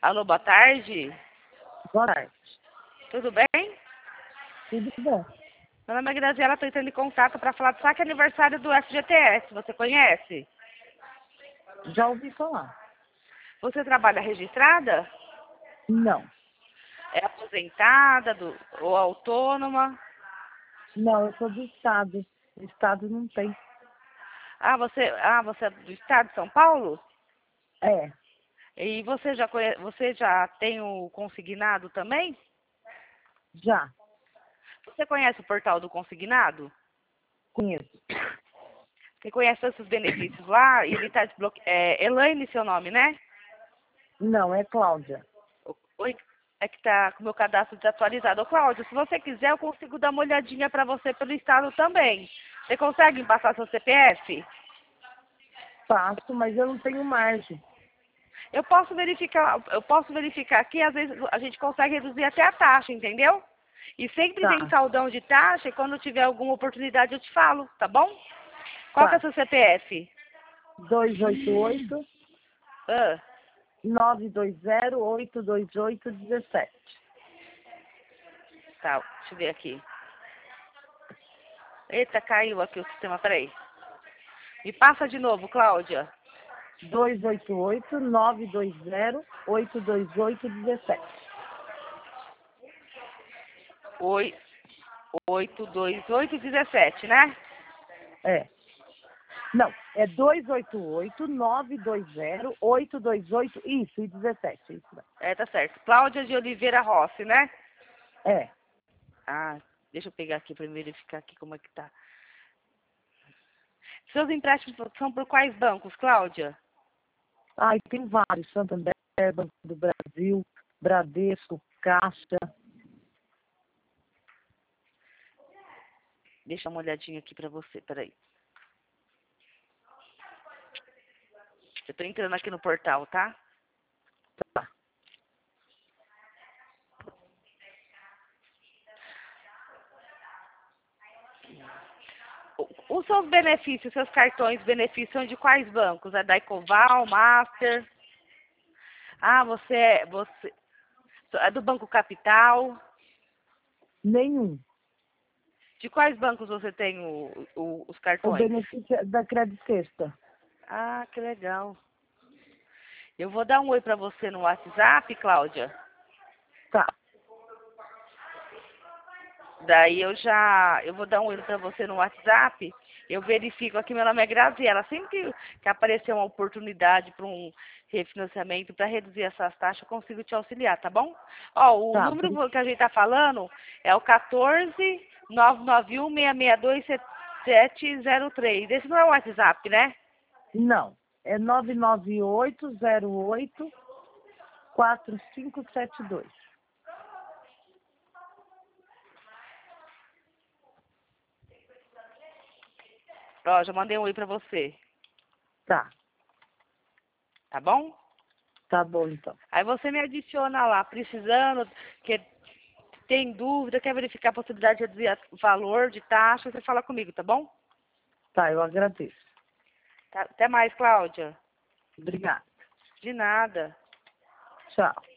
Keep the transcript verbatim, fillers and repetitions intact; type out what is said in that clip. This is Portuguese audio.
Alô, boa tarde. Boa tarde. Tudo bem? Tudo bom? Meu nome é Graziela, estou entrando em contato para falar do saque aniversário do F G T S. Você conhece? Já ouvi falar. Você trabalha registrada? Não. É aposentada do, ou autônoma? Não, eu sou do estado. O estado não tem. Ah, você, ah, você é do estado de São Paulo? É, E você já, conhe, você já tem o consignado também? já. Você conhece o portal do consignado? Conheço. Você conhece todos os benefícios lá? E ele está desbloqueado. É Elaine seu nome, né? Não, é Cláudia. Oi, é que tá com o meu cadastro desatualizado. Ô, Cláudio, se você quiser, eu consigo dar uma olhadinha para você pelo estado também. Você consegue me passar seu C P F? Faço, mas eu não tenho margem. Eu posso verificar, eu posso verificar aqui, às vezes a gente consegue reduzir até a taxa, entendeu? E sempre tem Tá, saldão de taxa e quando tiver alguma oportunidade eu te falo, tá bom? Qual que é o tá. seu C P F? dois oito oito, Ah, nove dois zero, oito dois oito, um sete. tá, deixa eu ver aqui. Eita, caiu aqui o sistema, peraí. Me passa de novo, Cláudia. dois oito oito, nove dois zero, oito dois oito, um sete. Oi, oito dois oito dezessete, né? É. Não, é dois oito oito, nove dois zero, oito dois oito, isso, e dezessete. Isso mesmo. É, tá certo. Cláudia de Oliveira Rossi, né? É. Ah, deixa eu pegar aqui pra verificar aqui como é que tá. Seus empréstimos são por quais bancos, Cláudia? Ai, tem vários, Santander, Banco do Brasil, Bradesco, Caixa. Deixa uma olhadinha aqui pra você, peraí. Eu tô entrando aqui no portal, tá? Tá. O- Os seus benefícios, seus cartões benefícios são de quais bancos? É da Ecoval, Master? Ah, você é, você é do Banco Capital? Nenhum. De quais bancos você tem o, o- os O cartões? benefício é da Credit Sexta. Ah, que legal. Eu vou dar um oi pra você no WhatsApp, Cláudia. Tá. Daí eu já, eu vou dar um oi pra você no WhatsApp. Eu verifico aqui, meu nome é Graziela. Sempre que, que aparecer uma oportunidade para um refinanciamento, para reduzir essas taxas, eu consigo te auxiliar, tá bom? Ó, o Tá. número que a gente tá falando é o quatorze, nove nove um, seis seis dois, sete zero três. Esse não é o WhatsApp, né? Não. É nove nove oito zero oito quatro cinco sete dois. Ó, já mandei um oi pra você, Tá. tá bom? Tá bom, então. Aí você me adiciona lá, precisando, que tem dúvida, quer verificar a possibilidade de reduzir o valor de taxa, você fala comigo, tá bom? Tá, eu agradeço. Tá, até mais, Cláudia. Obrigada. De nada. Tchau.